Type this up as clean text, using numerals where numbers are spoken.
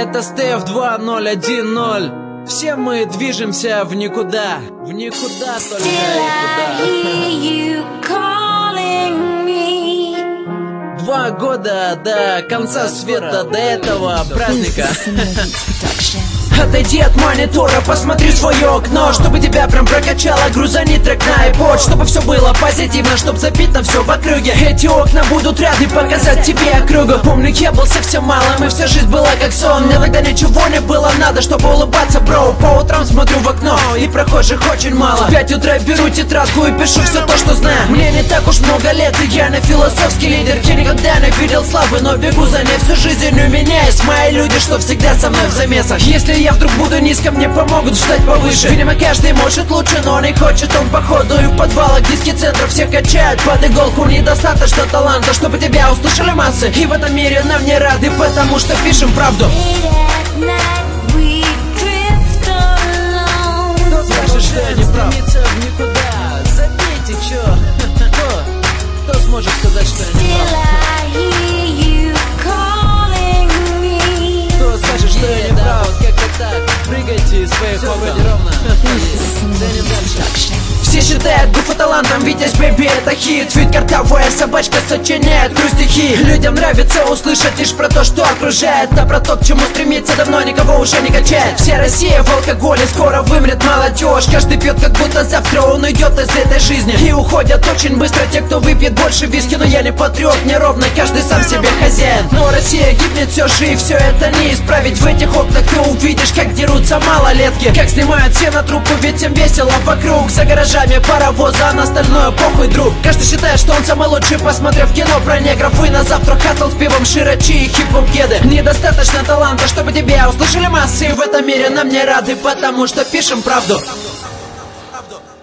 это Стеф 2010. Все мы движемся в никуда. В никуда только и куда. 2 года до конца света, до этого праздника. Отойди от монитора, посмотри в свое окно, чтобы тебя прям прокачало, грузани трек на iPod, чтобы все было позитивно, чтоб запито все в округе. Эти окна будут рады показать тебе округу. Помню, я был совсем малым, и вся жизнь была как сон. Мне тогда ничего не было надо, чтобы улыбаться, бро. По утрам смотрю в окно, и прохожих очень мало. В 5 утра беру тетрадку и пишу все то, что знаю. Мне не так уж много лет, и я не философский лидер. Я никогда не видел славы, но бегу за ней всю жизнь, не меняюсь. Мои люди, что всегда со мной в замесах. Если я вдруг буду низко, мне помогут встать повыше. Видимо, каждый может лучше, но не хочет он походу. И в подвалах диски центра всех качают под иголку. Недостаточно таланта, чтобы тебя услышали массы. И в этом мире нам не рады, потому что пишем правду. Кто скажет, что я не прав? В никуда. Забейте, чё? Кто сможет сказать, что я не прав? Кто скажет, что я не прав? Как-то так. Прыгайте из своих окон. Ценим дальше. Все считают Гуфа талантом, Витязь Бэби это хит. Фит картавая собачка сочиняет кру стихи. Людям нравится услышать лишь про то, что окружает, а про то, к чему стремиться, давно никого уже не качает. Вся Россия в алкоголе, скоро вымрет молодежь. Каждый пьет, как будто завтра он уйдет из этой жизни. И уходят очень быстро те, кто выпьет больше виски. Но я не патриот, не ровно, каждый сам себе хозяин. Но Россия гибнет все же, и все это не исправить. В этих окнах ты увидишь, как дерутся малолетки, как снимают все на трубку, ведь им весело вокруг. За гаражами паровоза, а на остальное похуй, друг. Каждый считает, что он самый лучший, посмотрев кино про негров. И на завтра хатл с пивом, широчи и хип-хоп кеды. Недостаточно таланта, чтобы тебя услышали массы. И в этом мире нам не рады, потому что пишем правду.